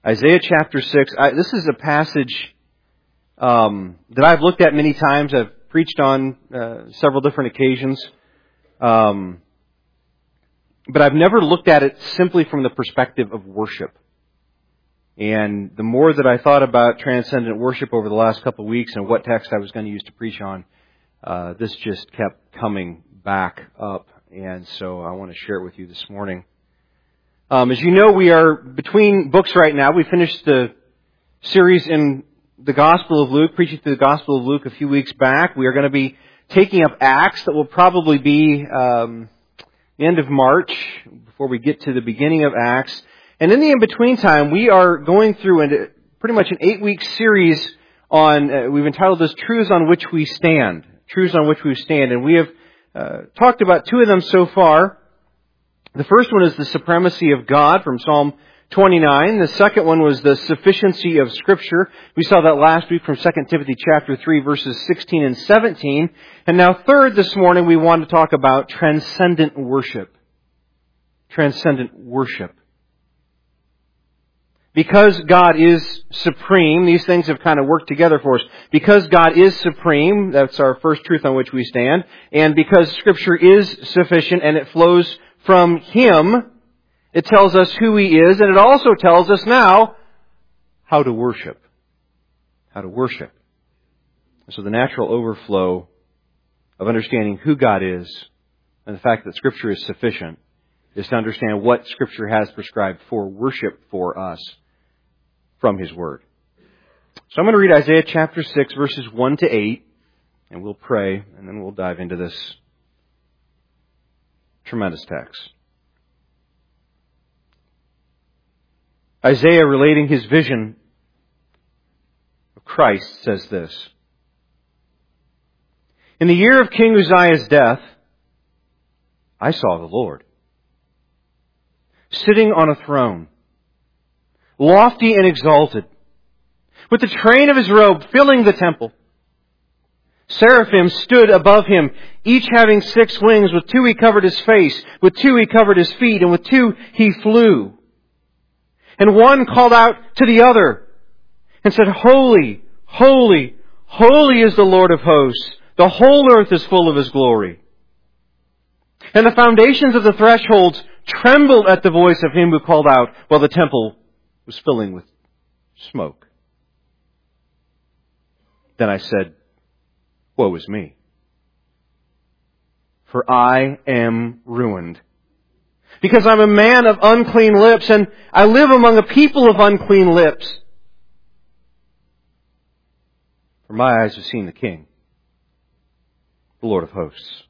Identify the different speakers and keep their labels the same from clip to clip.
Speaker 1: Isaiah chapter 6. This is a passage that I've looked at many times. I've preached on several different occasions. But I've never looked at it simply from the perspective of worship. And the more that I thought about transcendent worship over the last couple of weeks and what text I was going to use to preach on, this just kept coming back up. And so I want to share it with you this morning. As you know, we are between books right now. We finished the series in the Gospel of Luke, preaching through the Gospel of Luke a few weeks back. We are going to be taking up Acts that will probably be the end of March before we get to the beginning of Acts. And in the in-between time, we are going through pretty much an 8-week series on, we've entitled this Truths on Which We Stand. Truths on Which We Stand. And we have talked about 2 of them so far. The first one is the supremacy of God from Psalm 29. The second one was the sufficiency of Scripture. We saw that last week from 2 Timothy chapter 3, verses 16 and 17. And now third, this morning, we want to talk about transcendent worship. Transcendent worship. Because God is supreme, these things have kind of worked together for us. Because God is supreme, that's our first truth on which we stand. And because Scripture is sufficient and it flows from Him, it tells us who He is, and it also tells us now how to worship. How to worship. So the natural overflow of understanding who God is and the fact that Scripture is sufficient is to understand what Scripture has prescribed for worship for us from His Word. So I'm going to read Isaiah chapter 6, verses 1 to 8, and we'll pray, and then we'll dive into this tremendous text. Isaiah, relating his vision of Christ, says this. In the year of King Uzziah's death, I saw the Lord, sitting on a throne, lofty and exalted, with the train of His robe filling the temple. Seraphim stood above Him, each having 6 wings. With 2 He covered His face, with 2 He covered His feet, and with 2 He flew. And one called out to the other and said, Holy, holy, holy is the Lord of hosts. The whole earth is full of His glory. And the foundations of the thresholds trembled at the voice of Him who called out, while the temple was filling with smoke. Then I said, Woe is me, for I am ruined, because I'm a man of unclean lips, and I live among a people of unclean lips. For my eyes have seen the King, the Lord of hosts.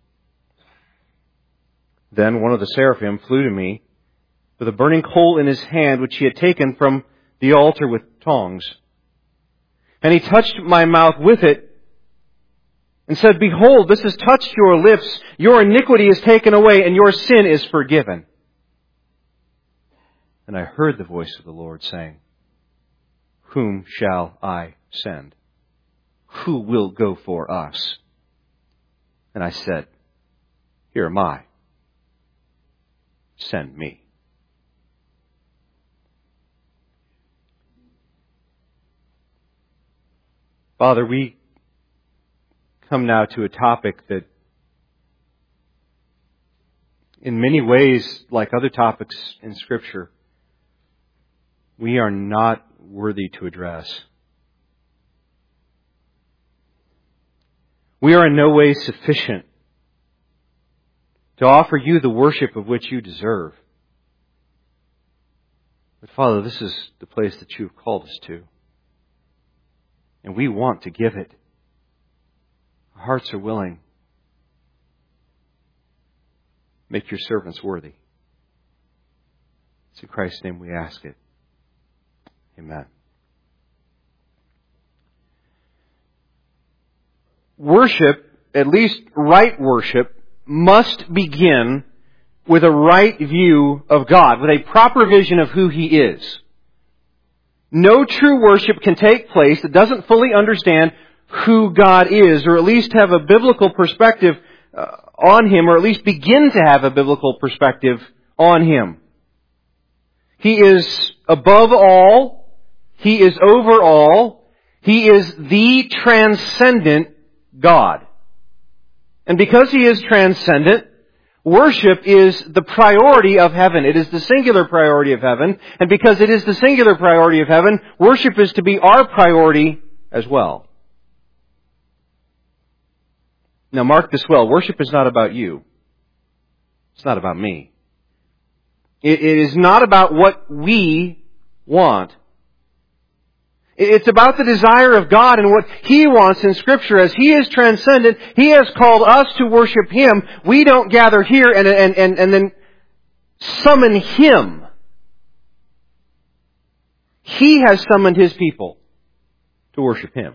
Speaker 1: Then one of the seraphim flew to me with a burning coal in his hand, which he had taken from the altar with tongs. And he touched my mouth with it, and said, Behold, this has touched your lips. Your iniquity is taken away, and your sin is forgiven. And I heard the voice of the Lord saying, Whom shall I send? Who will go for us? And I said, Here am I. Send me. Father, we come now to a topic that in many ways, like other topics in Scripture, we are not worthy to address. We are in no way sufficient to offer You the worship of which You deserve. But Father, this is the place that You have called us to. And we want to give it. Our hearts are willing. Make Your servants worthy. It's in Christ's name we ask it. Amen. Worship, at least right worship, must begin with a right view of God, with a proper vision of who He is. No true worship can take place that doesn't fully understand who God is, or at least have a biblical perspective on Him, or at least begin to have a biblical perspective on Him. He is above all. He is over all. He is the transcendent God. And because He is transcendent, worship is the priority of heaven. It is the singular priority of heaven. And because it is the singular priority of heaven, worship is to be our priority as well. Now mark this well. Worship is not about you. It's not about me. It is not about what we want. It's about the desire of God and what He wants in Scripture. As He is transcendent, He has called us to worship Him. We don't gather here and then summon Him. He has summoned His people to worship Him.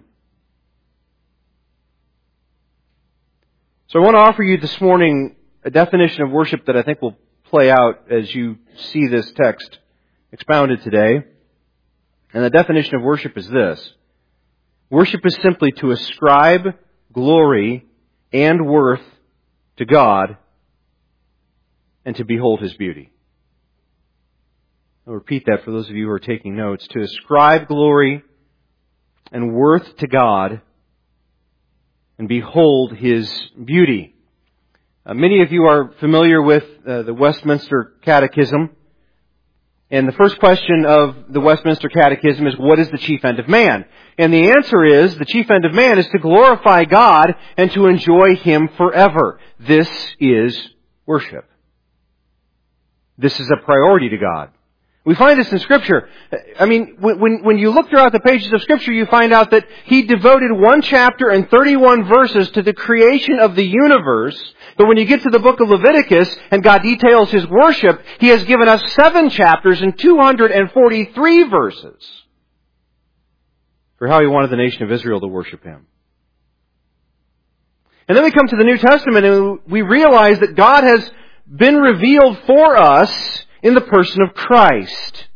Speaker 1: So I want to offer you this morning a definition of worship that I think will play out as you see this text expounded today. And the definition of worship is this. Worship is simply to ascribe glory and worth to God and to behold His beauty. I'll repeat that for those of you who are taking notes. To ascribe glory and worth to God and behold His beauty. Many of you are familiar with the Westminster Catechism. And the first question of the Westminster Catechism is, what is the chief end of man? And the answer is, the chief end of man is to glorify God and to enjoy Him forever. This is worship. This is a priority to God. We find this in Scripture. I mean, when you look throughout the pages of Scripture, you find out that He devoted 1 chapter and 31 verses to the creation of the universe. But when you get to the book of Leviticus and God details His worship, He has given us 7 chapters and 243 verses for how He wanted the nation of Israel to worship Him. And then we come to the New Testament and we realize that God has been revealed for us in the person of Christ.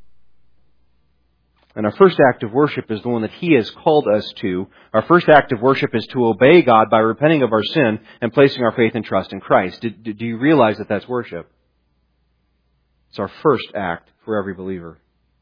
Speaker 1: And our first act of worship is the one that He has called us to. Our first act of worship is to obey God by repenting of our sin and placing our faith and trust in Christ. Do you realize that that's worship? It's our first act for every believer.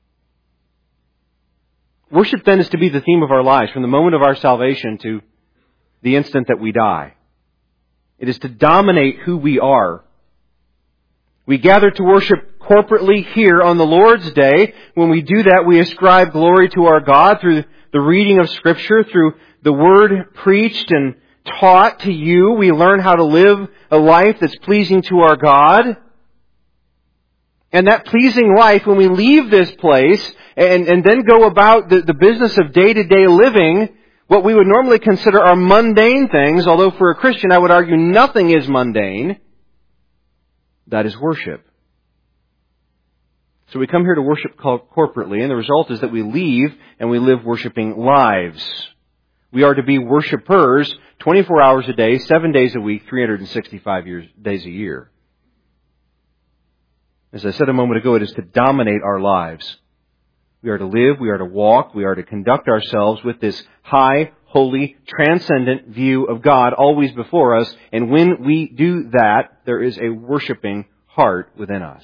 Speaker 1: Worship then is to be the theme of our lives from the moment of our salvation to the instant that we die. It is to dominate who we are. We gather to worship corporately here on the Lord's Day. When we do that, we ascribe glory to our God through the reading of Scripture, through the Word preached and taught to you. We learn how to live a life that's pleasing to our God. And that pleasing life, when we leave this place and then go about the business of day-to-day living, what we would normally consider are mundane things, although for a Christian I would argue nothing is mundane, that is worship. So we come here to worship corporately, and the result is that we leave and we live worshiping lives. We are to be worshipers 24 hours a day, 7 days a week, 365 days a year. As I said a moment ago, it is to dominate our lives. We are to live, we are to walk, we are to conduct ourselves with this high, holy, transcendent view of God always before us. And when we do that, there is a worshiping heart within us.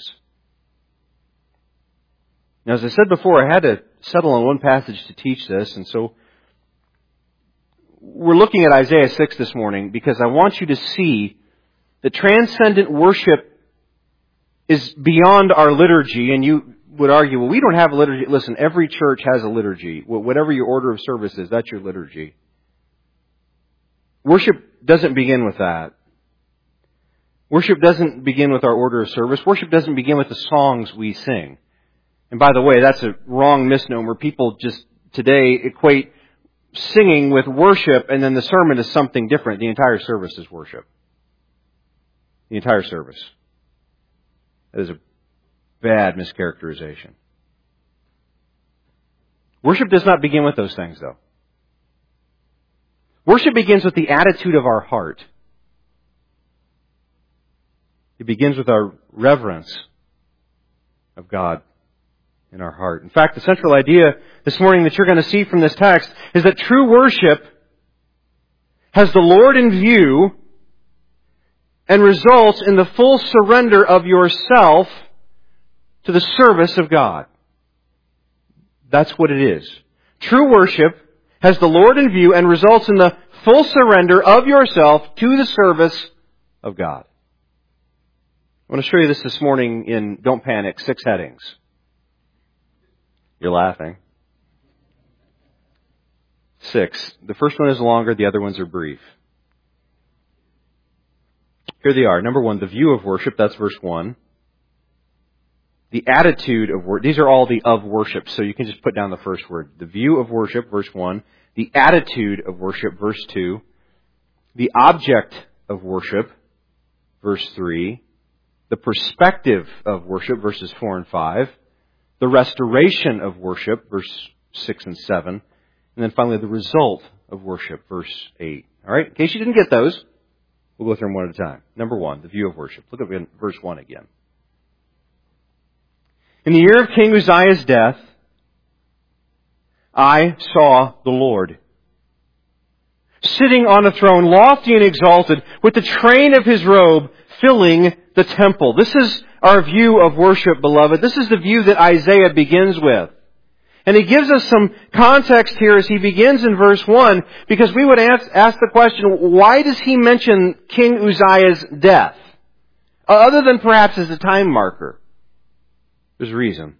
Speaker 1: Now, as I said before, I had to settle on one passage to teach this, and so we're looking at Isaiah 6 this morning because I want you to see that transcendent worship is beyond our liturgy, and you would argue, well, we don't have a liturgy. Listen, every church has a liturgy. Whatever your order of service is, that's your liturgy. Worship doesn't begin with that. Worship doesn't begin with our order of service. Worship doesn't begin with the songs we sing. And by the way, that's a wrong misnomer. People just today equate singing with worship, and then the sermon is something different. The entire service is worship. The entire service. That is a bad mischaracterization. Worship does not begin with those things, though. Worship begins with the attitude of our heart. It begins with our reverence of God in our heart. In fact, the central idea this morning that you're going to see from this text is that true worship has the Lord in view and results in the full surrender of yourself to the service of God. That's what it is. True worship has the Lord in view and results in the full surrender of yourself to the service of God. I want to show you this morning in, don't panic, 6 headings. You're laughing. 6. The first one is longer, the other ones are brief. Here they are. Number 1, the view of worship, that's verse 1. The attitude of worship, these are all the of worship, so you can just put down the first word. The view of worship, verse 1. The attitude of worship, verse 2. The object of worship, verse 3. The perspective of worship, verses 4 and 5. The restoration of worship, verse 6 and 7. And then finally, the result of worship, verse 8. All right? In case you didn't get those, we'll go through them one at a time. Number 1, the view of worship. Look at verse 1 again. In the year of King Uzziah's death, I saw the Lord sitting on a throne, lofty and exalted, with the train of his robe filling the temple. This is our view of worship, beloved. This is the view that Isaiah begins with. And he gives us some context here as he begins in verse 1, because we would ask the question, why does he mention King Uzziah's death? Other than perhaps as a time marker. There's a reason.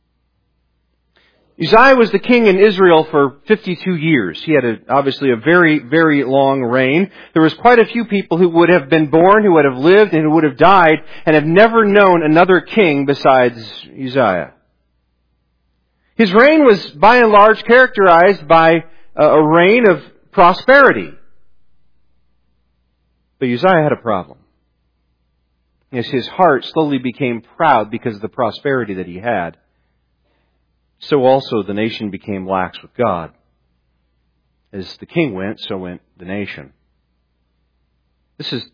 Speaker 1: Uzziah was the king in Israel for 52 years. He had obviously a very, very long reign. There was quite a few people who would have been born, who would have lived, and who would have died, and have never known another king besides Uzziah. His reign was by and large characterized by a reign of prosperity. But Uzziah had a problem. Yes, his heart slowly became proud because of the prosperity that he had. So also the nation became lax with God. As the king went, so went the nation. This is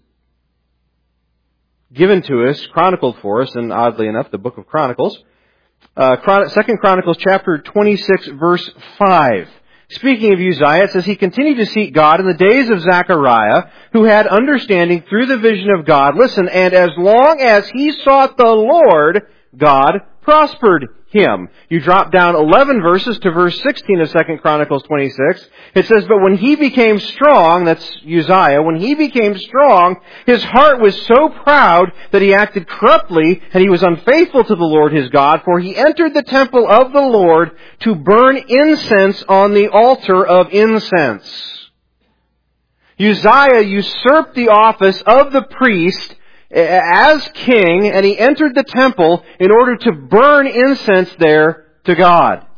Speaker 1: given to us, chronicled for us, and oddly enough, the book of Chronicles. 2 Chronicles chapter 26, verse 5. Speaking of Uzziah, it says, he continued to seek God in the days of Zechariah, who had understanding through the vision of God. Listen, and as long as he sought the Lord, God prospered him. You drop down 11 verses to verse 16 of 2 Chronicles 26. It says, but when he became strong, that's Uzziah, when he became strong, his heart was so proud that he acted corruptly, and he was unfaithful to the Lord his God, for he entered the temple of the Lord to burn incense on the altar of incense. Uzziah usurped the office of the priest as king, and he entered the temple in order to burn incense there to God.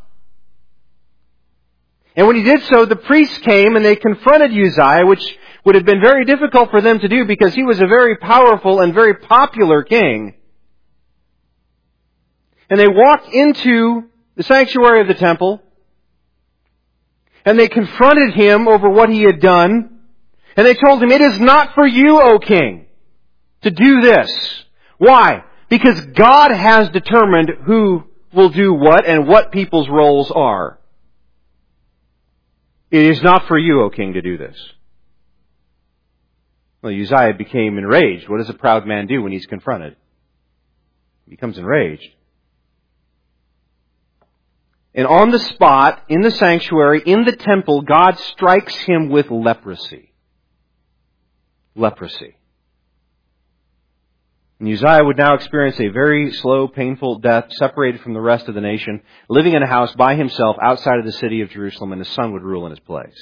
Speaker 1: And when he did so, the priests came and they confronted Uzziah, which would have been very difficult for them to do because he was a very powerful and very popular king. And they walked into the sanctuary of the temple, and they confronted him over what he had done, and they told him, it is not for you, O king, to do this. Why? Because God has determined who will do what and what people's roles are. It is not for you, O king, to do this. Well, Uzziah became enraged. What does a proud man do when he's confronted? He becomes enraged. And on the spot, in the sanctuary, in the temple, God strikes him with leprosy. Leprosy. And Uzziah would now experience a very slow, painful death, separated from the rest of the nation, living in a house by himself outside of the city of Jerusalem, and his son would rule in his place.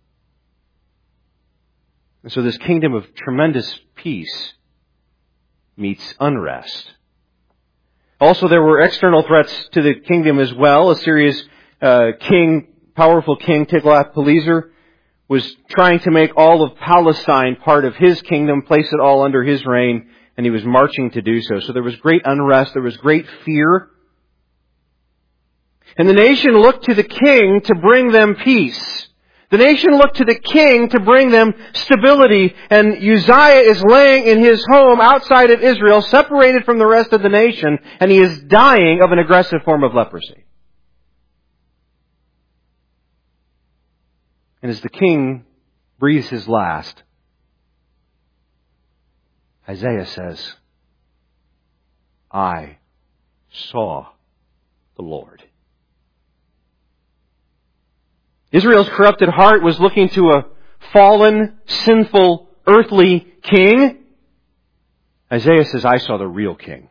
Speaker 1: And so this kingdom of tremendous peace meets unrest. Also, there were external threats to the kingdom as well. Assyria's powerful king Tiglath-Pileser was trying to make all of Palestine part of his kingdom, place it all under his reign, and he was marching to do so. So there was great unrest, there was great fear. And the nation looked to the king to bring them peace. The nation looked to the king to bring them stability. And Uzziah is laying in his home outside of Israel, separated from the rest of the nation, and he is dying of an aggressive form of leprosy. And as the king breathes his last, Isaiah says, I saw the Lord. Israel's corrupted heart was looking to a fallen, sinful, earthly king. Isaiah says, I saw the real king.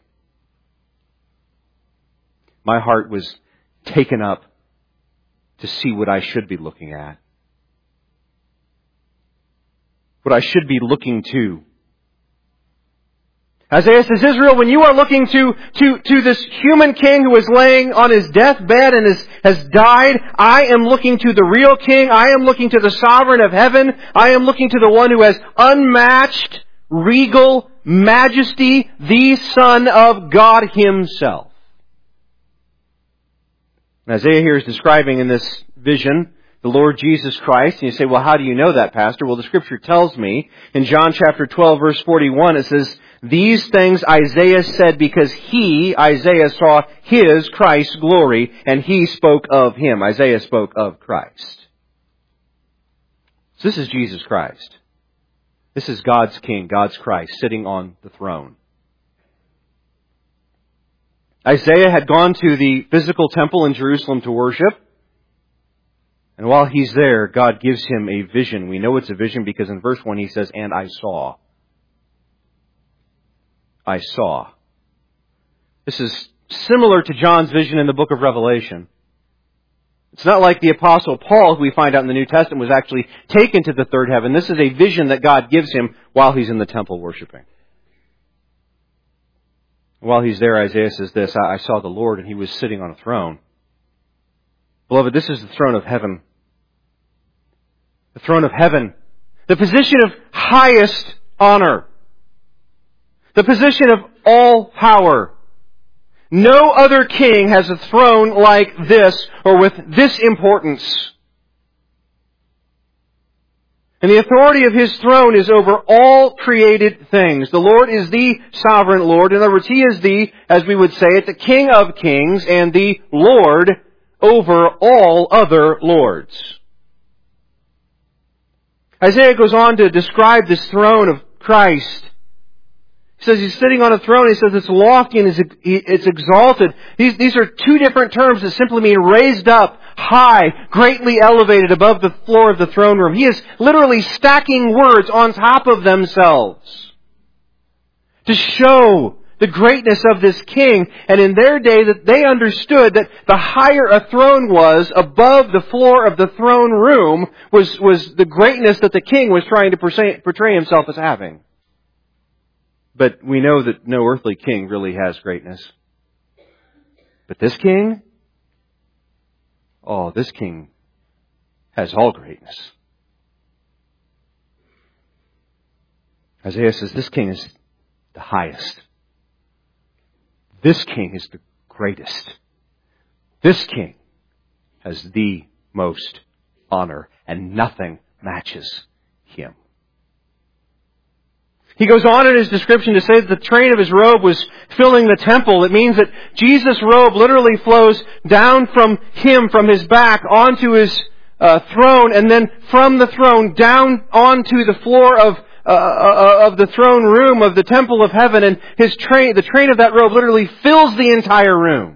Speaker 1: My heart was taken up to see what I should be looking at. What I should be looking to. Isaiah says, Israel, when you are looking to this human king who is laying on his deathbed and has died, I am looking to the real king. I am looking to the sovereign of heaven. I am looking to the one who has unmatched, regal majesty, the Son of God Himself. Isaiah here is describing in this vision the Lord Jesus Christ. And you say, well, how do you know that, Pastor? Well, the Scripture tells me in John chapter 12, verse 41, it says, these things Isaiah said because he, Isaiah, saw his, Christ's glory, and he spoke of him. Isaiah spoke of Christ. So this is Jesus Christ. This is God's King, God's Christ, sitting on the throne. Isaiah had gone to the physical temple in Jerusalem to worship. And while he's there, God gives him a vision. We know it's a vision because in verse 1 he says, and I saw. I saw. This is similar to John's vision in the book of Revelation. It's not like the Apostle Paul, who we find out in the New Testament, was actually taken to the third heaven. This is a vision that God gives him while he's in the temple worshiping. While he's there, Isaiah says this, I saw the Lord and He was sitting on a throne. Beloved, this is the throne of heaven. The throne of heaven. The position of highest honor. The position of all power. No other king has a throne like this or with this importance. And the authority of His throne is over all created things. The Lord is the sovereign Lord. In other words, He is the, as we would say it, the King of kings and the Lord over all other lords. Isaiah goes on to describe this throne of Christ. He says He's sitting on a throne. He says it's lofty and it's exalted. These are two different terms that simply mean raised up, high, greatly elevated above the floor of the throne room. He is literally stacking words on top of themselves to show the greatness of this king. And in their day, that they understood that the higher a throne was above the floor of the throne room was the greatness that the king was trying to portray himself as having. But we know that no earthly king really has greatness. But this king, this king has all greatness. Isaiah says this king is the highest. This king is the greatest. This king has the most honor, and nothing matches him. He goes on in his description to say that the train of his robe was filling the temple. It means that Jesus' robe literally flows down from him, from his back, onto his throne, and then from the throne down onto the floor of the throne room of the temple of heaven, and the train of that robe literally fills the entire room.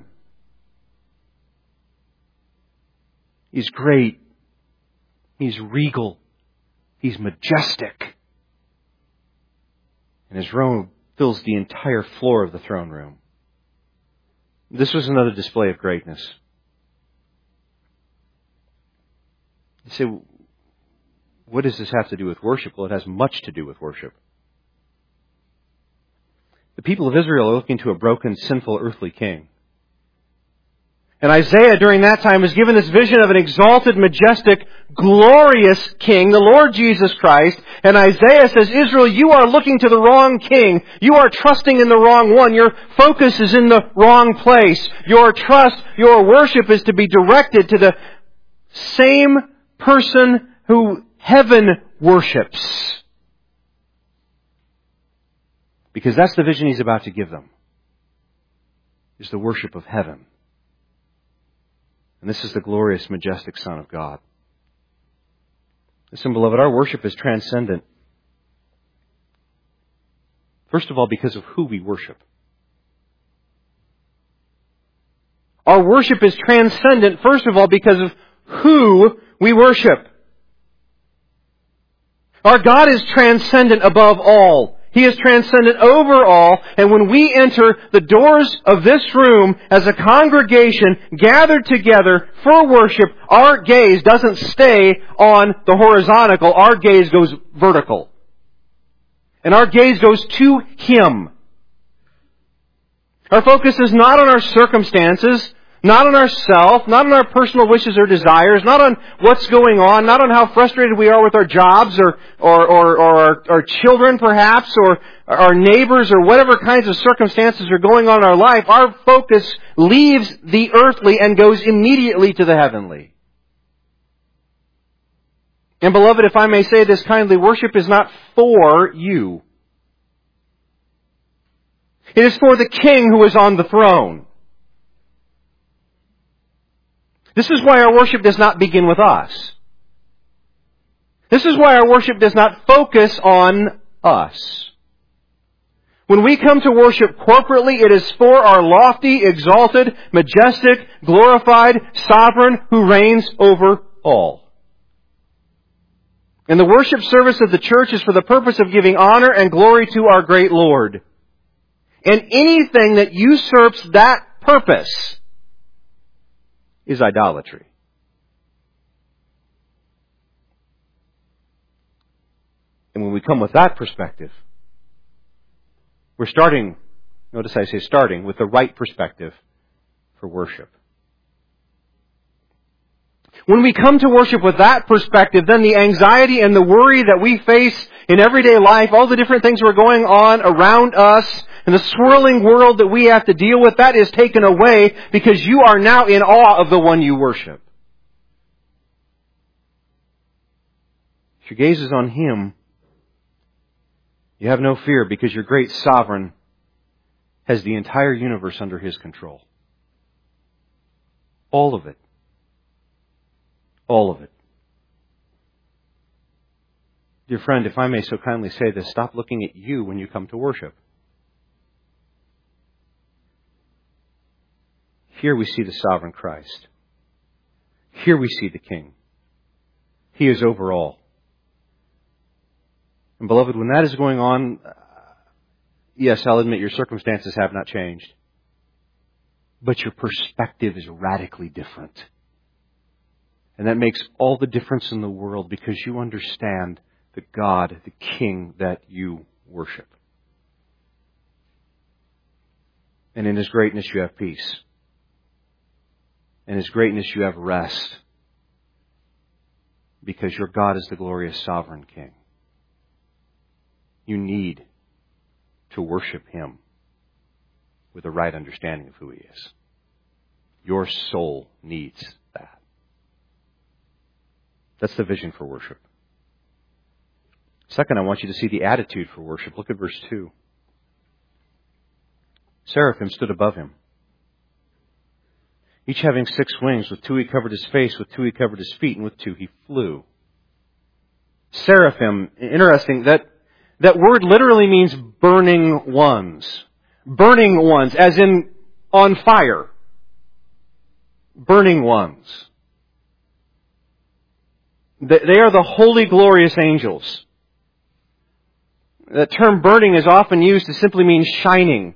Speaker 1: He's great. He's regal. He's majestic. And His robe fills the entire floor of the throne room. This was another display of greatness. You say, what does this have to do with worship? Well, it has much to do with worship. The people of Israel are looking to a broken, sinful, earthly king. And Isaiah, during that time, was given this vision of an exalted, majestic, glorious king, the Lord Jesus Christ. And Isaiah says, Israel, you are looking to the wrong king. You are trusting in the wrong one. Your focus is in the wrong place. Your trust, your worship is to be directed to the same person who heaven worships. Because that's the vision He's about to give them, is the worship of heaven. And this is the glorious, majestic Son of God. Listen, beloved, our worship is transcendent. First of all, because of who we worship. Our worship is transcendent, first of all, because of who we worship. Our God is transcendent above all. He is transcendent over all. And when we enter the doors of this room as a congregation gathered together for worship, our gaze doesn't stay on the horizontal. Our gaze goes vertical. And our gaze goes to Him. Our focus is not on our circumstances, not on ourselves, not on our personal wishes or desires, not on what's going on, not on how frustrated we are with our jobs or our children perhaps, or our neighbors, or whatever kinds of circumstances are going on in our life. Our focus leaves the earthly and goes immediately to the heavenly. And beloved, if I may say this kindly, worship is not for you. It is for the King who is on the throne. This is why our worship does not begin with us. This is why our worship does not focus on us. When we come to worship corporately, it is for our lofty, exalted, majestic, glorified, sovereign who reigns over all. And the worship service of the church is for the purpose of giving honor and glory to our great Lord. And anything that usurps that purpose is idolatry. And when we come with that perspective, we're starting, notice I say starting, with the right perspective for worship. When we come to worship with that perspective, then the anxiety and the worry that we face in everyday life, all the different things that are going on around us, and the swirling world that we have to deal with, that is taken away because you are now in awe of the one you worship. If your gaze is on Him, you have no fear because your great sovereign has the entire universe under His control. All of it. All of it. Dear friend, if I may so kindly say this, stop looking at you when you come to worship. Here we see the sovereign Christ. Here we see the King. He is over all. And beloved, when that is going on, yes, I'll admit your circumstances have not changed. But your perspective is radically different. And that makes all the difference in the world because you understand the God, the King that you worship. And in His greatness you have peace. In His greatness you have rest. Because your God is the glorious sovereign King. You need to worship Him with a right understanding of who He is. Your soul needs that. That's the vision for worship. Second, I want you to see the attitude for worship. Look at verse 2. Seraphim stood above Him, each having 6 wings. With 2 He covered His face, with 2 He covered His feet, and with 2 He flew. Seraphim, interesting, that word literally means burning ones. Burning ones, as in on fire. Burning ones. They are the holy, glorious angels. The term burning is often used to simply mean shining.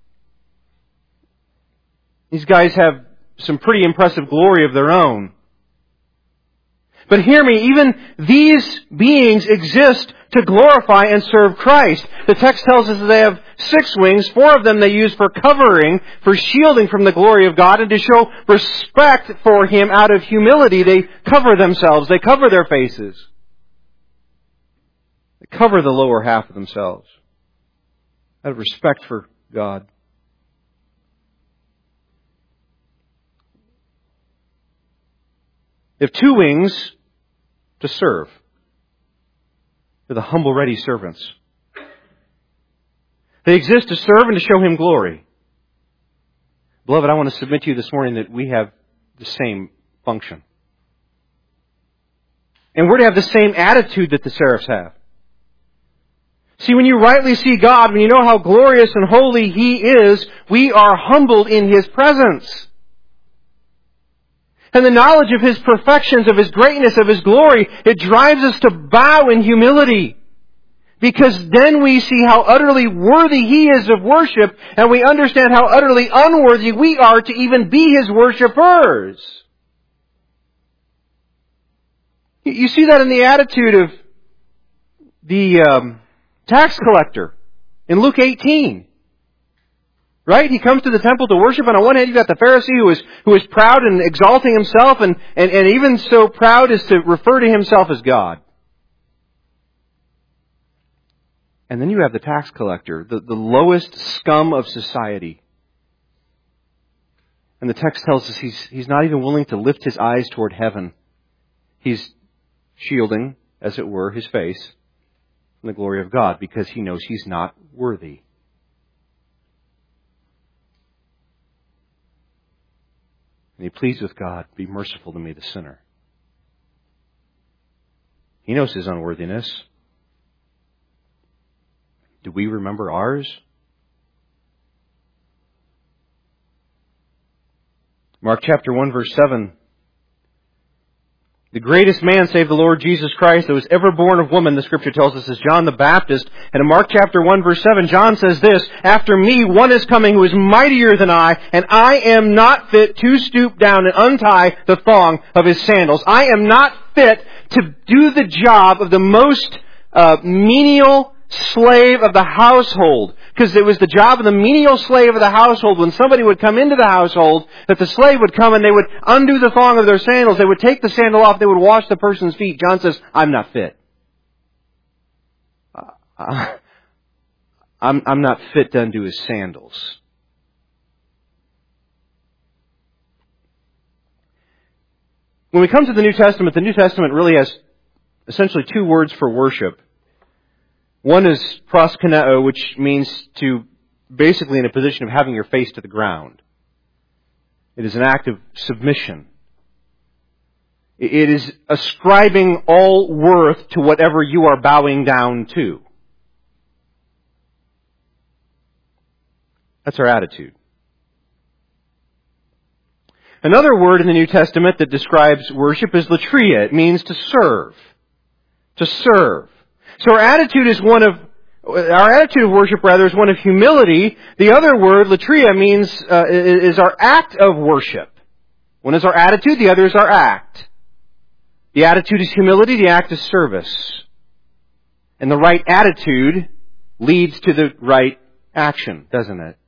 Speaker 1: These guys have some pretty impressive glory of their own. But hear me, even these beings exist to glorify and serve Christ. The text tells us that they have 6 wings. 4 of them they use for covering, for shielding from the glory of God, and to show respect for Him out of humility. They cover themselves. They cover their faces. They cover the lower half of themselves out of respect for God. They have 2 wings to serve. They're the humble, ready servants. They exist to serve and to show Him glory. Beloved, I want to submit to you this morning that we have the same function. And we're to have the same attitude that the seraphs have. See, when you rightly see God, when you know how glorious and holy He is, we are humbled in His presence. and the knowledge of His perfections, of His greatness, of His glory, it drives us to bow in humility. Because then we see how utterly worthy He is of worship, and we understand how utterly unworthy we are to even be His worshipers. You see that in the attitude of the tax collector in Luke 18. Right? He comes to the temple to worship, and on one hand you've got the Pharisee who is proud and exalting himself, and even so proud as to refer to himself as God. And then you have the tax collector, the lowest scum of society. And the text tells us he's not even willing to lift his eyes toward heaven. He's shielding, as it were, his face from the glory of God because he knows he's not worthy. And he pleads with God, be merciful to me, the sinner. He knows his unworthiness. Do we remember ours? Mark chapter 1, verse 7. The greatest man, save the Lord Jesus Christ, that was ever born of woman, the Scripture tells us, is John the Baptist. And in Mark chapter 1, verse 7, John says this, after me one is coming who is mightier than I, and I am not fit to stoop down and untie the thong of his sandals. I am not fit to do the job of the most menial slave of the household. Because it was the job of the menial slave of the household, when somebody would come into the household, that the slave would come and they would undo the thong of their sandals. They would take the sandal off. They would wash the person's feet. John says, I'm not fit. I'm not fit to undo his sandals. When we come to the New Testament really has essentially two words for worship. One is proskuneo, which means to basically in a position of having your face to the ground. It is an act of submission. It is ascribing all worth to whatever you are bowing down to. That's our attitude. Another word in the New Testament that describes worship is latria. It means to serve. To serve. So our attitude of worship is one of humility. The other word, latria, means is our act of worship. One is our attitude, the other is our act. The attitude is humility, the act is service. And the right attitude leads to the right action, doesn't it?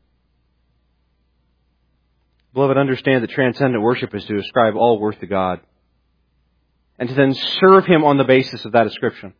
Speaker 1: Beloved, understand that transcendent worship is to ascribe all worth to God and to then serve Him on the basis of that ascription.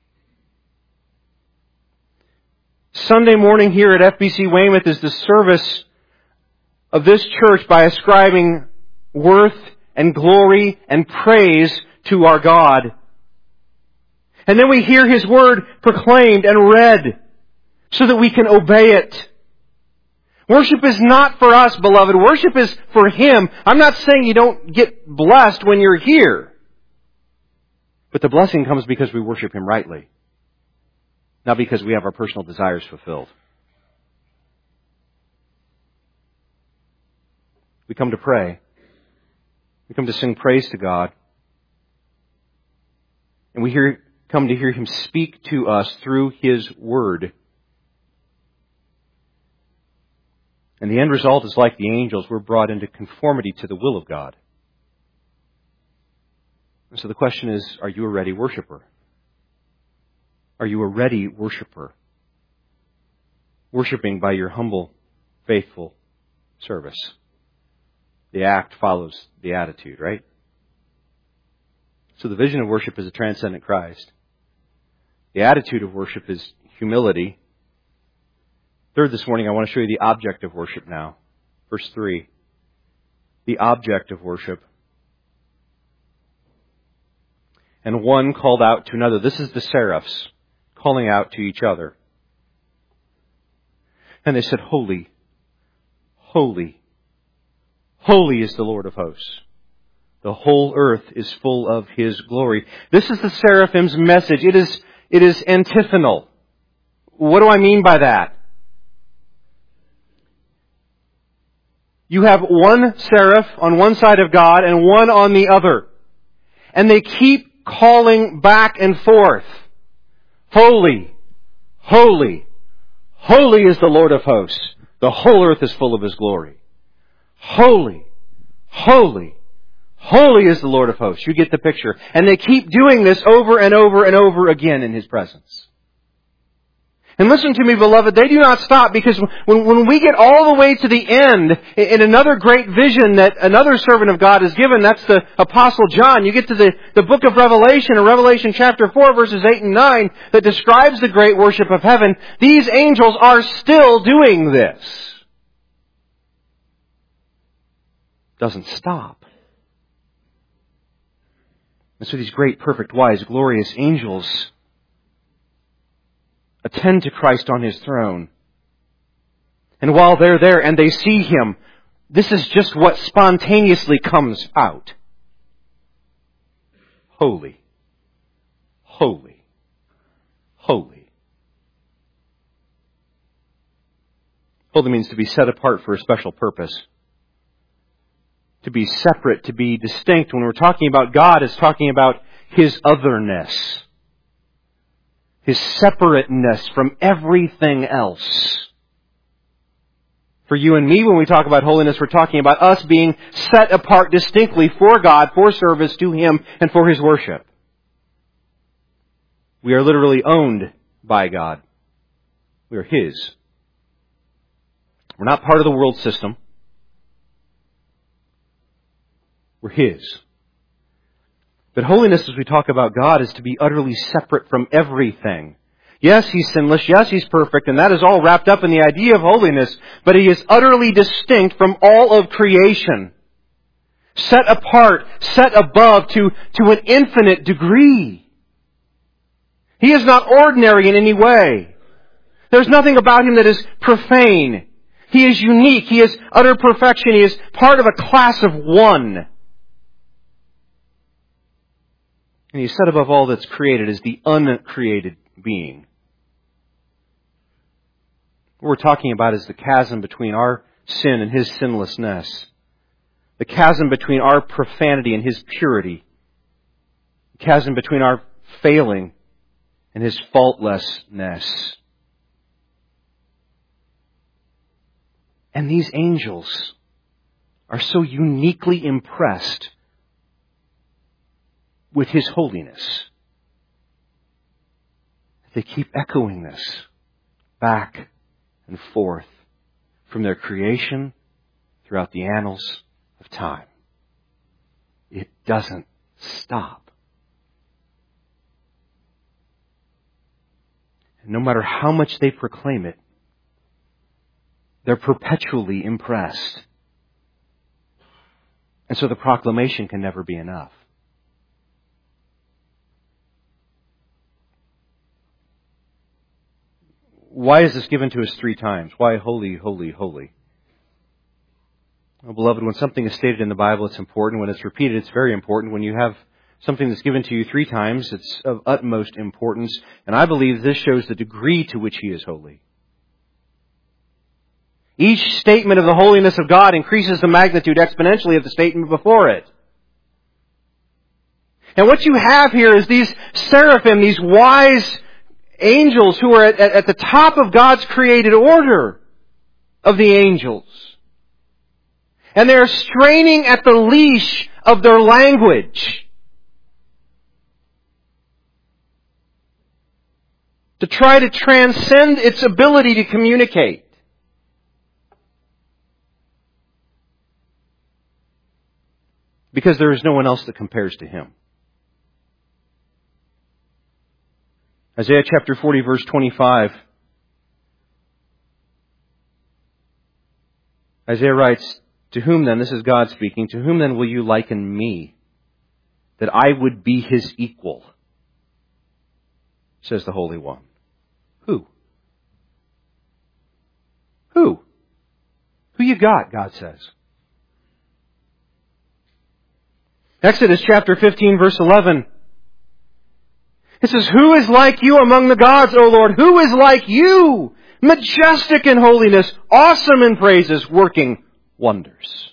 Speaker 1: Sunday morning here at FBC Weymouth is the service of this church by ascribing worth and glory and praise to our God. And then we hear His Word proclaimed and read so that we can obey it. Worship is not for us, beloved. Worship is for Him. I'm not saying you don't get blessed when you're here. But the blessing comes because we worship Him rightly. Not because we have our personal desires fulfilled. We come to pray. We come to sing praise to God. And we come to hear Him speak to us through His Word. And the end result is like the angels. We're brought into conformity to the will of God. And so the question is, are you a ready worshiper? Are you a ready worshiper? Worshipping by your humble, faithful service. The act follows the attitude, right? So the vision of worship is a transcendent Christ. The attitude of worship is humility. Third, this morning, I want to show you the object of worship now. Verse 3. The object of worship. And one called out to another. This is the seraphs calling out to each other. And they said, Holy, holy, holy is the Lord of hosts. The whole earth is full of His glory. This is the seraphim's message. It is antiphonal. What do I mean by that? You have one seraph on one side of God and one on the other. And they keep calling back and forth. Holy, holy, holy is the Lord of hosts. The whole earth is full of His glory. Holy, holy, holy is the Lord of hosts. You get the picture. And they keep doing this over and over and over again in His presence. And listen to me, beloved, they do not stop, because when we get all the way to the end, in another great vision that another servant of God is given, that's the Apostle John, you get to the book of Revelation, in Revelation chapter 4, verses 8 and 9, that describes the great worship of heaven. These angels are still doing this. Doesn't stop. And so these great, perfect, wise, glorious angels attend to Christ on His throne. And while they're there and they see Him, this is just what spontaneously comes out. Holy, holy, holy. Holy means to be set apart for a special purpose. To be separate, to be distinct. When we're talking about God, it's talking about His otherness. His separateness from everything else. For you and me, when we talk about holiness, we're talking about us being set apart distinctly for God, for service to Him, and for His worship. We are literally owned by God. We are His. We're not part of the world system. We're His. But holiness, as we talk about God, is to be utterly separate from everything. Yes, He's sinless. Yes, He's perfect. And that is all wrapped up in the idea of holiness. But He is utterly distinct from all of creation. Set apart, set above to an infinite degree. He is not ordinary in any way. There's nothing about Him that is profane. He is unique. He is utter perfection. He is part of a class of one. And He's set above all that's created as the uncreated being. What we're talking about is the chasm between our sin and His sinlessness. The chasm between our profanity and His purity. The chasm between our failing and His faultlessness. And these angels are so uniquely impressed with His holiness. They keep echoing this back and forth from their creation throughout the annals of time. It doesn't stop. And no matter how much they proclaim it, they're perpetually impressed. And so the proclamation can never be enough. Why is this given to us 3 times? Why holy, holy, holy? Well, beloved, when something is stated in the Bible, it's important. When it's repeated, it's very important. When you have something that's given to you 3 times, it's of utmost importance. And I believe this shows the degree to which He is holy. Each statement of the holiness of God increases the magnitude exponentially of the statement before it. And what you have here is these seraphim, these wise angels who are at the top of God's created order of the angels. And they're straining at the leash of their language to try to transcend its ability to communicate. Because there is no one else that compares to Him. Isaiah chapter 40, verse 25. Isaiah writes, "To whom then," this is God speaking, "to whom then will you liken me, that I would be His equal?" Says the Holy One. Who? Who? Who you got, God says. Exodus chapter 15, verse 11. It says, "Who is like you among the gods, O Lord? Who is like you? Majestic in holiness, awesome in praises, working wonders.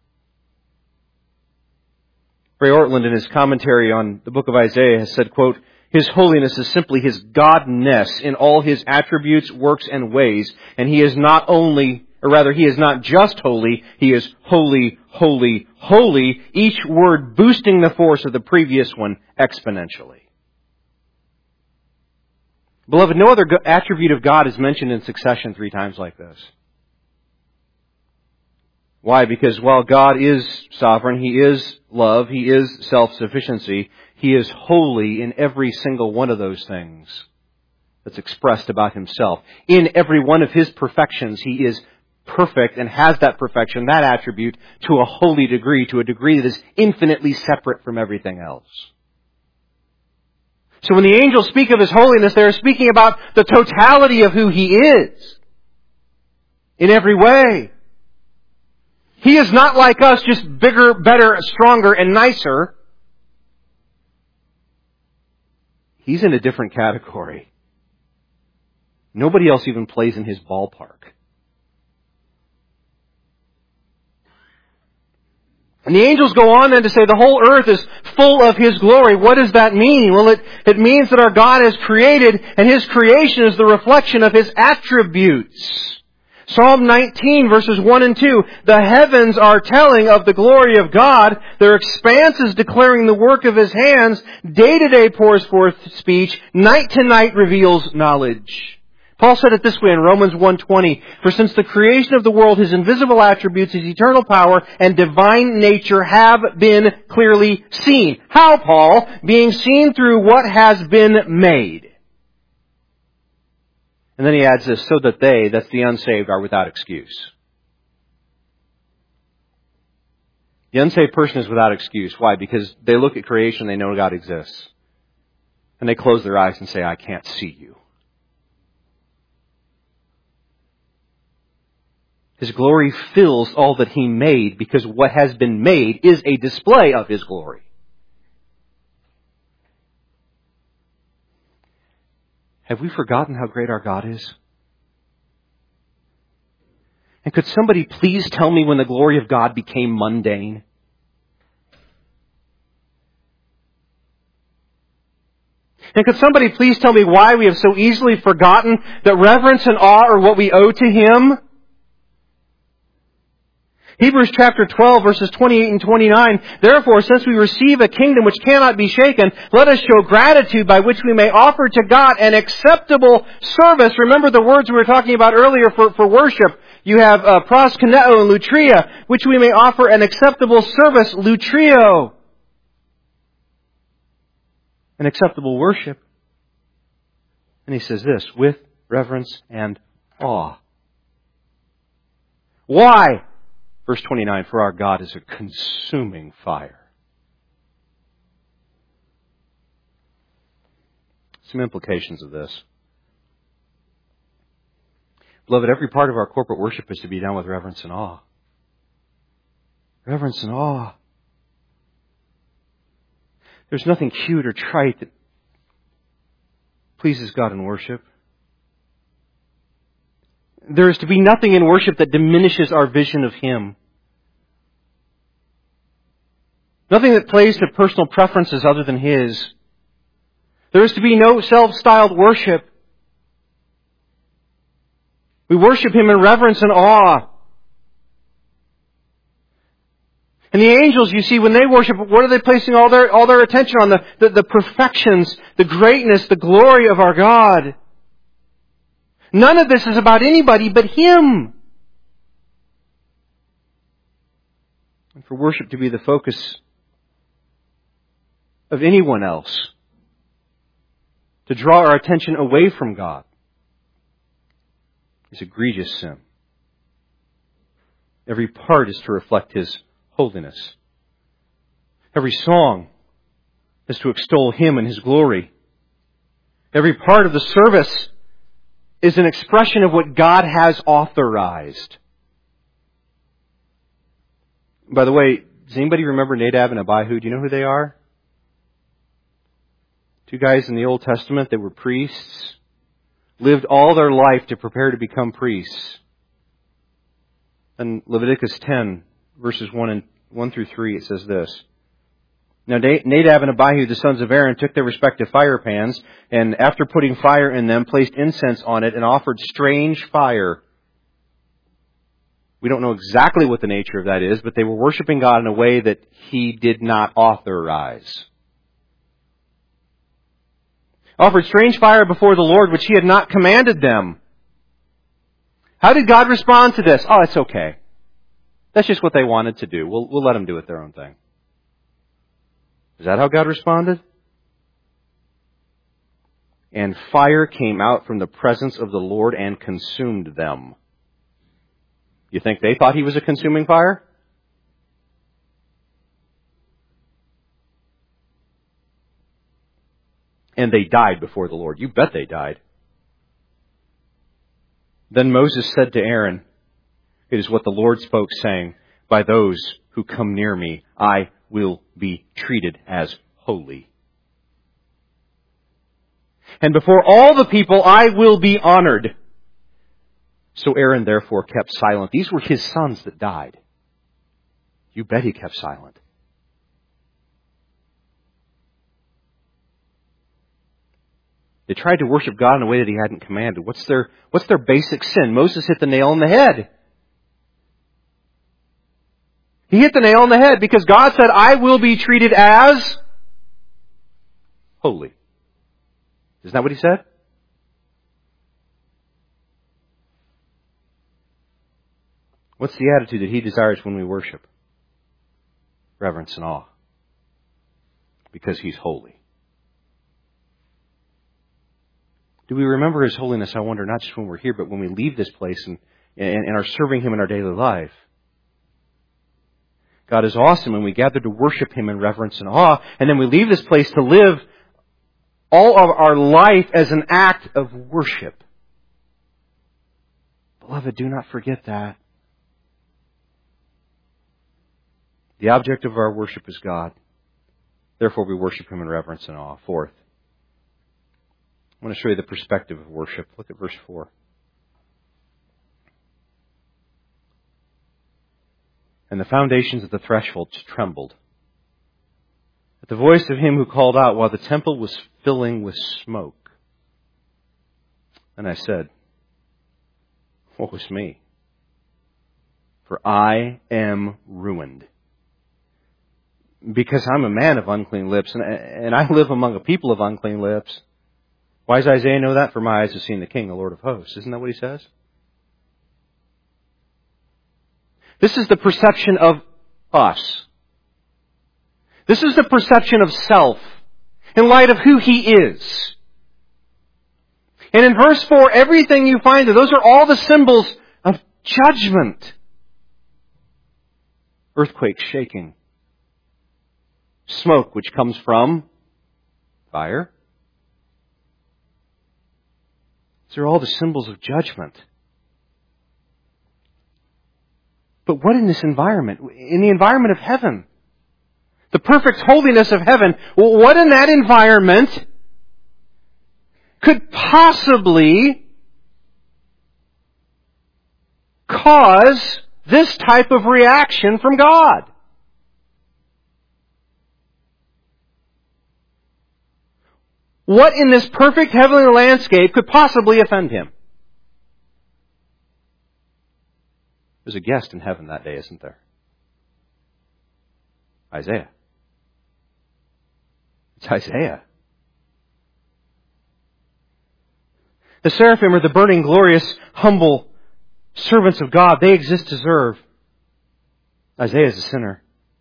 Speaker 1: Ray Ortland, in his commentary on the book of Isaiah, has said, quote, His holiness is simply His godness in all His attributes, works, and ways. And He is not He is not just holy, He is holy, holy, holy, each word boosting the force of the previous one exponentially. Beloved, no other attribute of God is mentioned in succession 3 times like this. Why? Because while God is sovereign, He is love, He is self-sufficiency, He is holy in every single one of those things that's expressed about Himself. In every one of His perfections, He is perfect and has that perfection, that attribute, to a holy degree, to a degree that is infinitely separate from everything else. So when the angels speak of His holiness, they are speaking about the totality of who He is in every way. He is not like us, just bigger, better, stronger, and nicer. He's in a different category. Nobody else even plays in His ballpark. And the angels go on then to say the whole earth is full of His glory. What does that mean? Well, it means that our God has created, and His creation is the reflection of His attributes. Psalm 19 verses 1 and 2, the heavens are telling of the glory of God, their expanse is declaring the work of His hands, day to day pours forth speech, night to night reveals knowledge. Paul said it this way in Romans 1:20, for since the creation of the world, His invisible attributes, His eternal power, and divine nature have been clearly seen. How, Paul? Being seen through what has been made. And then he adds this, so that they, that's the unsaved, are without excuse. The unsaved person is without excuse. Why? Because they look at creation, they know God exists. And they close their eyes and say, I can't see you. His glory fills all that He made, because what has been made is a display of His glory. Have we forgotten how great our God is? And could somebody please tell me when the glory of God became mundane? And could somebody please tell me why we have so easily forgotten that reverence and awe are what we owe to Him? Hebrews chapter 12 verses 28 and 29, therefore, since we receive a kingdom which cannot be shaken, let us show gratitude by which we may offer to God an acceptable service. Remember the words we were talking about earlier for worship. You have proskuneo and lutria, which we may offer an acceptable service, lutrio. An acceptable worship. And he says this, with reverence and awe. Why? Verse 29, for our God is a consuming fire. Some implications of this. Beloved, every part of our corporate worship is to be done with reverence and awe. Reverence and awe. There's nothing cute or trite that pleases God in worship. There is to be nothing in worship that diminishes our vision of Him. Nothing that plays to personal preferences other than His. There is to be no self-styled worship. We worship Him in reverence and awe. And the angels, you see, when they worship, what are they placing all their attention on? The perfections, the greatness, the glory of our God. None of this is about anybody but Him. And for worship to be the focus of anyone else, to draw our attention away from God, is egregious sin. Every part is to reflect His holiness. Every song is to extol Him and His glory. Every part of the service is an expression of what God has authorized. By the way, does anybody remember Nadab and Abihu? Do you know who they are? 2 guys in the Old Testament that were priests, lived all their life to prepare to become priests. In Leviticus 10, verses 1 through 3, it says this. Now Nadab and Abihu, the sons of Aaron, took their respective fire pans, and after putting fire in them, placed incense on it and offered strange fire. We don't know exactly what the nature of that is, but they were worshiping God in a way that He did not authorize. Offered strange fire before the Lord, which He had not commanded them. How did God respond to this? Oh, it's okay. That's just what they wanted to do. We'll let them do it their own thing. Is that how God responded? And fire came out from the presence of the Lord and consumed them. You think they thought He was a consuming fire? And they died before the Lord. You bet they died. Then Moses said to Aaron, it is what the Lord spoke, saying, by those who come near me, I will be treated as holy. And before all the people, I will be honored. So Aaron therefore kept silent. These were his sons that died. You bet he kept silent. They tried to worship God in a way that He hadn't commanded. What's their basic sin? Moses hit the nail on the head. He hit the nail on the head because God said, I will be treated as holy. Isn't that what He said? What's the attitude that He desires when we worship? Reverence and awe. Because He's holy. Do we remember His holiness, I wonder, not just when we're here, but when we leave this place and are serving Him in our daily life? God is awesome, and we gather to worship Him in reverence and awe, and then we leave this place to live all of our life as an act of worship. Beloved, do not forget that. The object of our worship is God. Therefore, we worship Him in reverence and awe. Fourth, I want to show you the perspective of worship. Look at verse 4. And the foundations of the thresholds trembled at the voice of Him who called out while the temple was filling with smoke. And I said, woe is me, for I am ruined, because I'm a man of unclean lips, and I live among a people of unclean lips. Why does Isaiah know that? For my eyes have seen the King, the Lord of hosts. Isn't that what he says? This is the perception of us. This is the perception of self in light of who he is. And in verse 4, everything you find there, those are all the symbols of judgment. Earthquake shaking. Smoke, which comes from fire. These are all the symbols of judgment. But what in this environment? In the environment of heaven. The perfect holiness of heaven. What in that environment could possibly cause this type of reaction from God? What in this perfect heavenly landscape could possibly offend Him? There's a guest in heaven that day, isn't there? Isaiah. It's Isaiah. The seraphim are the burning, glorious, humble servants of God. They exist to serve. Isaiah is a sinner.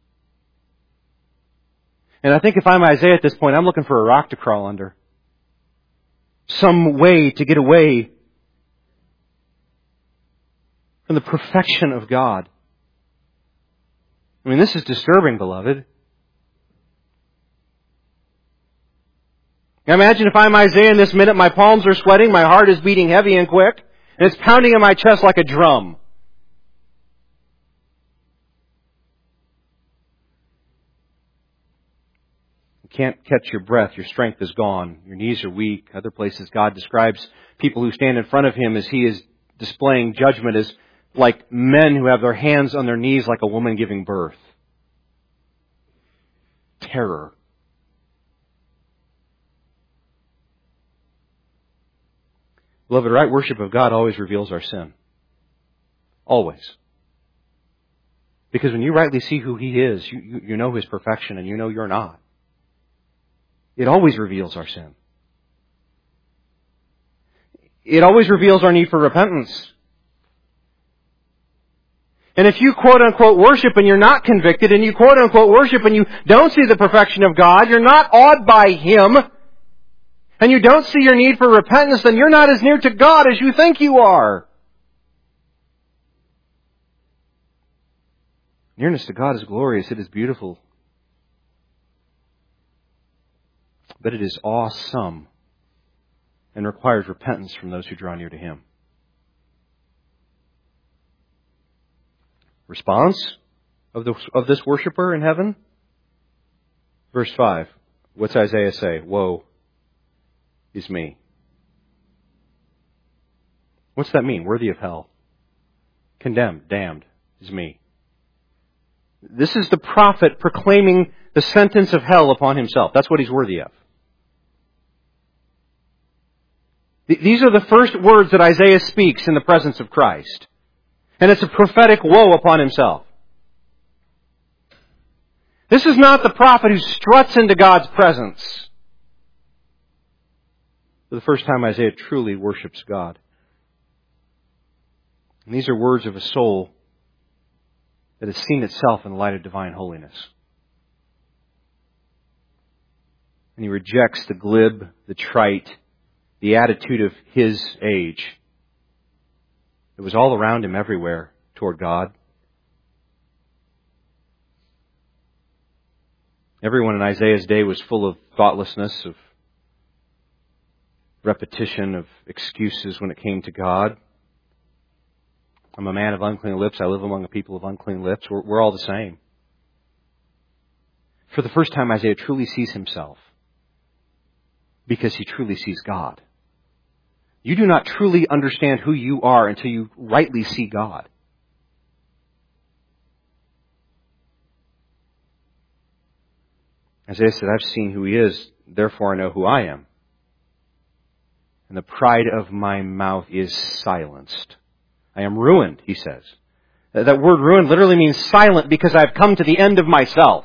Speaker 1: And I think if I'm Isaiah at this point, I'm looking for a rock to crawl under. Some way to get away from the perfection of God. I mean, this is disturbing, beloved. Now imagine if I'm Isaiah in this minute, my palms are sweating, my heart is beating heavy and quick, and it's pounding in my chest like a drum. You can't catch your breath, your strength is gone, your knees are weak. Other places God describes people who stand in front of Him as He is displaying judgment as like men who have their hands on their knees like a woman giving birth. Terror. Beloved, right worship of God always reveals our sin. Always. Because when you rightly see who He is, you know His perfection and you know you're not. It always reveals our sin. It always reveals our need for repentance. And if you quote-unquote worship and you're not convicted, and you quote-unquote worship and you don't see the perfection of God, you're not awed by Him, and you don't see your need for repentance, then you're not as near to God as you think you are. Nearness to God is glorious. It is beautiful. But it is awesome and requires repentance from those who draw near to Him. Response of this worshiper in heaven? Verse 5. What's Isaiah say? Woe is me. What's that mean? Worthy of hell. Condemned, damned is me. This is the prophet proclaiming the sentence of hell upon himself. That's what he's worthy of. These are the first words that Isaiah speaks in the presence of Christ. And it's a prophetic woe upon himself. This is not the prophet who struts into God's presence. For the first time, Isaiah truly worships God. And these are words of a soul that has seen itself in the light of divine holiness. And he rejects the glib, the trite, the attitude of his age. It was all around him everywhere toward God. Everyone in Isaiah's day was full of thoughtlessness, of repetition, of excuses when it came to God. I'm a man of unclean lips. I live among a people of unclean lips. We're all the same. For the first time, Isaiah truly sees himself because he truly sees God. You do not truly understand who you are until you rightly see God. Isaiah said, I've seen who He is, therefore I know who I am. And the pride of my mouth is silenced. I am ruined, he says. That word ruined literally means silent because I've come to the end of myself.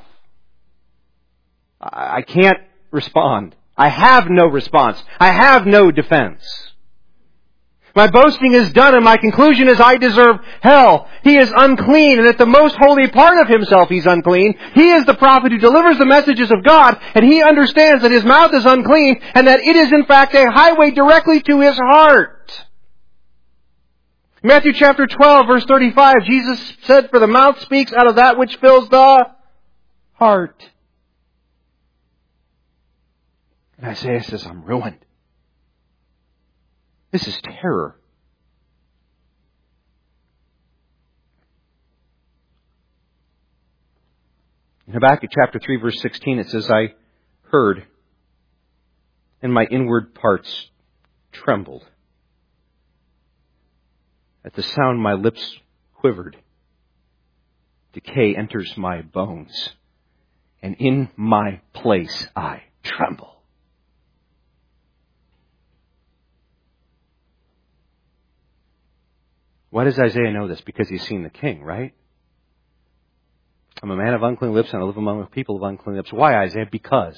Speaker 1: I can't respond. I have no response. I have no defense. My boasting is done and my conclusion is I deserve hell. He is unclean, and at the most holy part of himself he's unclean. He is the prophet who delivers the messages of God, and he understands that his mouth is unclean and that it is in fact a highway directly to his heart. Matthew chapter 12, verse 35, Jesus said, for the mouth speaks out of that which fills the heart. And Isaiah says, I'm ruined. This is terror. In Habakkuk chapter 3, verse 16, it says, I heard, and my inward parts trembled. At the sound my lips quivered. Decay enters my bones, and in my place I tremble. Why does Isaiah know this? Because he's seen the King, right? I'm a man of unclean lips and I live among a people of unclean lips. Why, Isaiah? Because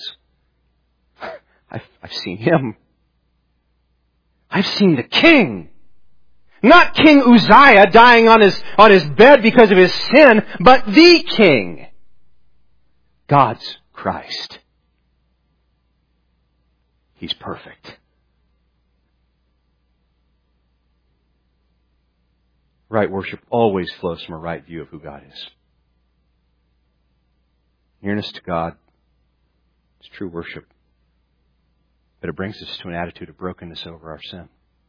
Speaker 1: I've seen Him. I've seen the King. Not King Uzziah dying on his bed because of his sin, but the King. God's Christ. He's perfect. Right worship always flows from a right view of who God is. Nearness to God is true worship. But it brings us to an attitude of brokenness over our sin.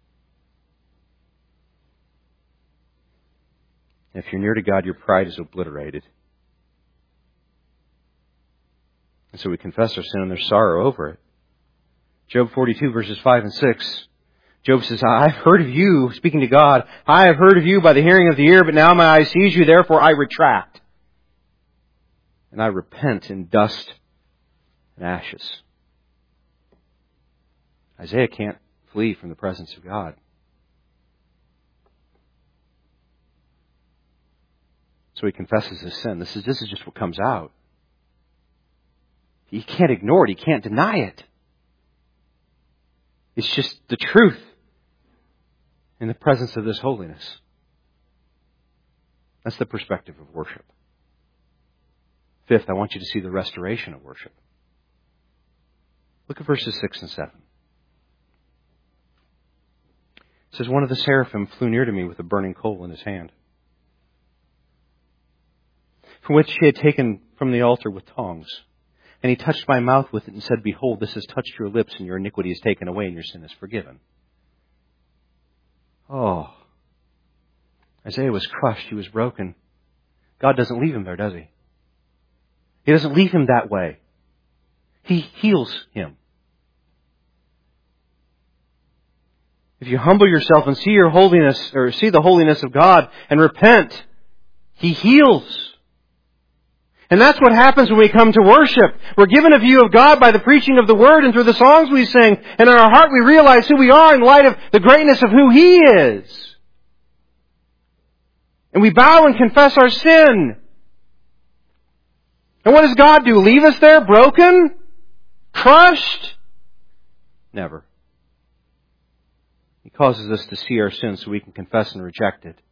Speaker 1: If you're near to God, your pride is obliterated. And so we confess our sin and there's sorrow over it. Job 42 verses 5 and 6. Job says, I've heard of you, speaking to God, I have heard of you by the hearing of the ear, but now my eye sees you, therefore I retract. And I repent in dust and ashes. Isaiah can't flee from the presence of God. So he confesses his sin. This is just what comes out. He can't ignore it. He can't deny it. It's just the truth in the presence of this holiness. That's the perspective of worship. Fifth, I want you to see the restoration of worship. Look at verses 6 and 7. It says, one of the seraphim flew near to me with a burning coal in his hand, from which he had taken from the altar with tongs. And he touched my mouth with it and said, behold, this has touched your lips, and your iniquity is taken away, and your sin is forgiven. Oh. Isaiah was crushed. He was broken. God doesn't leave him there, does he? He doesn't leave him that way. He heals him. If you humble yourself and see your holiness, or see the holiness of God and repent, He heals. And that's what happens when we come to worship. We're given a view of God by the preaching of the Word and through the songs we sing. And in our heart we realize who we are in light of the greatness of who He is. And we bow and confess our sin. And what does God do? Leave us there broken? Crushed? Never. He causes us to see our sin so we can confess and reject it.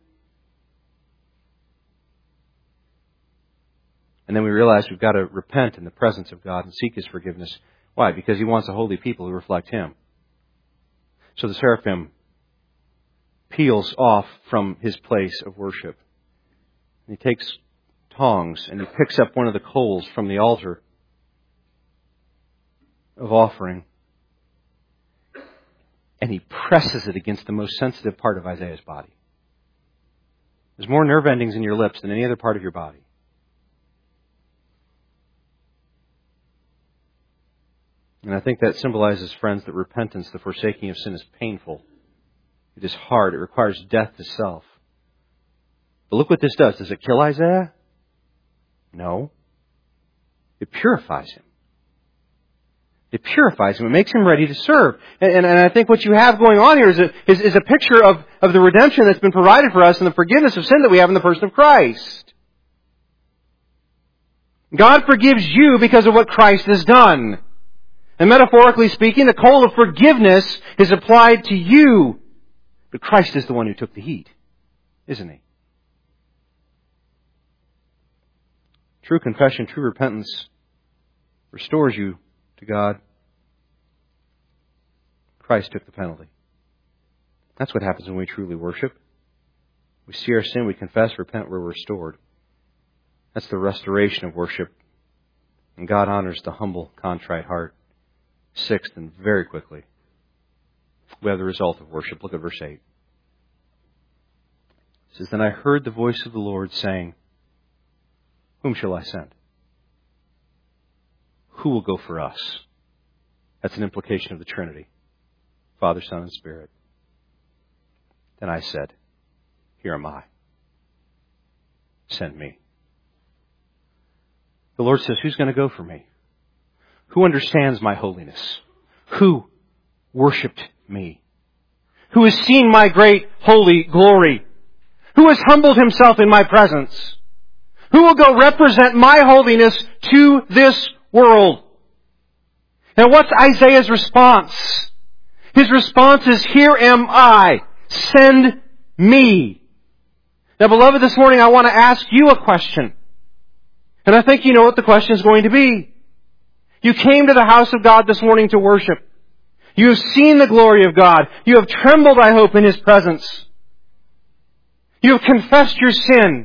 Speaker 1: And then we realize we've got to repent in the presence of God and seek His forgiveness. Why? Because He wants a holy people who reflect Him. So the seraphim peels off from his place of worship. And he takes tongs and he picks up one of the coals from the altar of offering. And he presses it against the most sensitive part of Isaiah's body. There's more nerve endings in your lips than any other part of your body. And I think that symbolizes, friends, that repentance, the forsaking of sin, is painful. It is hard. It requires death to self. But look what this does. Does it kill Isaiah? No. It purifies him. It purifies him. It makes him ready to serve. And I think what you have going on here is a picture of the redemption that's been provided for us and the forgiveness of sin that we have in the person of Christ. God forgives you because of what Christ has done. And metaphorically speaking, the coal of forgiveness is applied to you. But Christ is the one who took the heat, isn't He? True confession, true repentance restores you to God. Christ took the penalty. That's what happens when we truly worship. We see our sin, we confess, repent, we're restored. That's the restoration of worship. And God honors the humble, contrite heart. Sixth, and very quickly, we have the result of worship. Look at verse 8. It says, then I heard the voice of the Lord saying, whom shall I send? Who will go for us? That's an implication of the Trinity. Father, Son, and Spirit. Then I said, here am I. Send me. The Lord says, who's going to go for me? Who understands my holiness? Who worshipped me? Who has seen my great holy glory? Who has humbled himself in my presence? Who will go represent my holiness to this world? Now what's Isaiah's response? His response is, here am I. Send me. Now beloved, this morning I want to ask you a question. And I think you know what the question is going to be. You came to the house of God this morning to worship. You have seen the glory of God. You have trembled, I hope, in His presence. You have confessed your sin.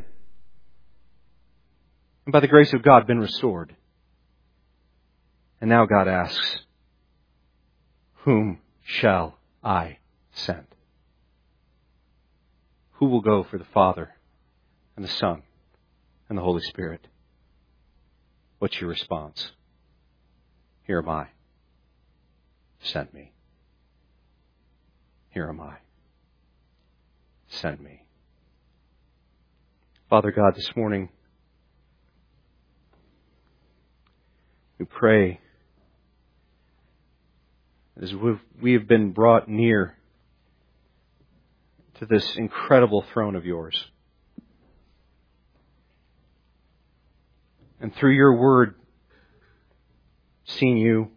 Speaker 1: And by the grace of God, been restored. And now God asks, whom shall I send? Who will go for the Father and the Son and the Holy Spirit? What's your response? Here am I. Send me. Here am I. Send me. Father God, this morning, we pray as we have been brought near to this incredible throne of yours. And through your word, seen you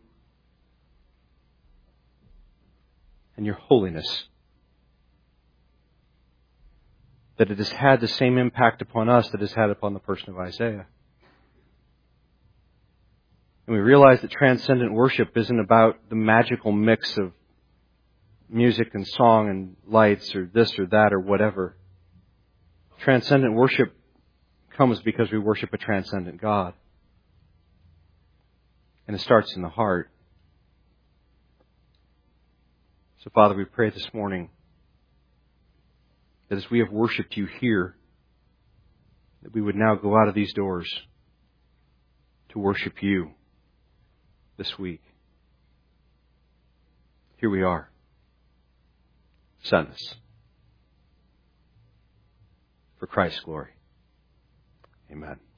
Speaker 1: and your holiness, that it has had the same impact upon us that it has had upon the person of Isaiah. And we realize that transcendent worship isn't about the magical mix of music and song and lights or this or that or whatever. Transcendent worship comes because we worship a transcendent God. And it starts in the heart. So, Father, we pray this morning that as we have worshipped you here, that we would now go out of these doors to worship you this week. Here we are. Send us. For Christ's glory. Amen.